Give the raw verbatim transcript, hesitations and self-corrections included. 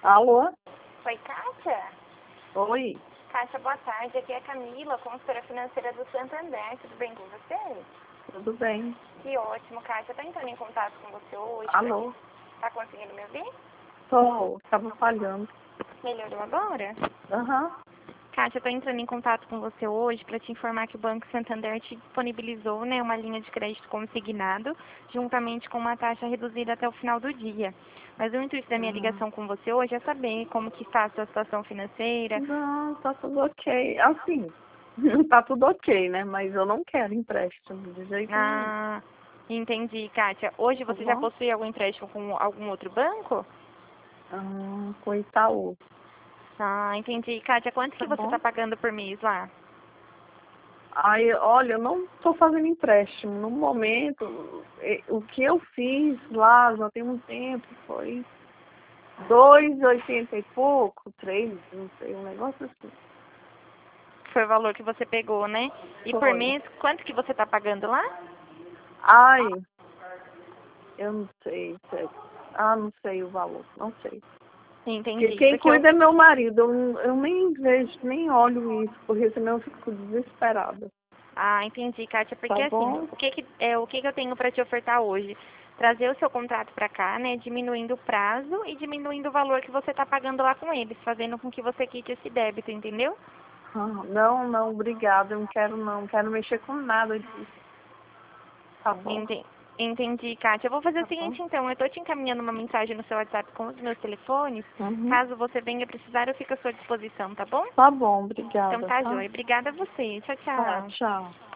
Alô? Oi, Kátia? Oi. Kátia, boa tarde. Aqui é a Camila, consultora financeira do Santander. Tudo bem com você? Tudo bem. Que ótimo, Kátia. Tô entrando em contato com você hoje. Alô? Tá conseguindo me ouvir? Tô. Tava falhando. Melhorou agora? Aham. Kátia, eu tô entrando em contato com você hoje para te informar que o Banco Santander te disponibilizou, né, uma linha de crédito consignado, juntamente com uma taxa reduzida até o final do dia. Mas o intuito da minha Uhum. ligação com você hoje é saber como que está a sua situação financeira. Não, tá tudo ok. Assim, tá tudo ok, né? Mas eu não quero empréstimo de jeito nenhum. Ah, entendi, Kátia. Hoje Tá você já bom? possui algum empréstimo com algum outro banco? Ah, com Itaú. Ah, entendi. Kátia, quanto Tá que você bom? está pagando por mês lá? Aí, olha, eu não tô fazendo empréstimo. No momento, eh, o que eu fiz lá já tem um tempo, foi dois e oitenta e pouco, três, não sei, um negócio assim. Foi o valor que você pegou, né? E por Foi. mês, quanto que você está pagando lá? Ai, eu não sei, sei. Ah, não sei o valor, não sei. Porque Entendi, quem porque eu... cuida é meu marido, eu, não- eu nem vejo, nem olho isso, porque senão eu fico desesperada. Ah, entendi, Kátia, Tá porque assim, bom? o que que, é, o que que eu tenho para te ofertar hoje? Trazer o seu contrato para cá, né, diminuindo o prazo e diminuindo o valor que você está pagando lá com eles, fazendo com que você quite esse débito, entendeu? Ah, não, não, obrigada, eu não quero não, não quero mexer com nada disso. Tá bom? Enten- Entendi, Kátia. Eu vou fazer o Tá bom? seguinte, então. Eu estou te encaminhando uma mensagem no seu WhatsApp com os meus telefones. Uhum. Caso você venha precisar, eu fico à sua disposição, tá bom? Tá bom, Então obrigada, tá, tá? joia. Obrigada a você. Tchau, Tá, tchau. tchau.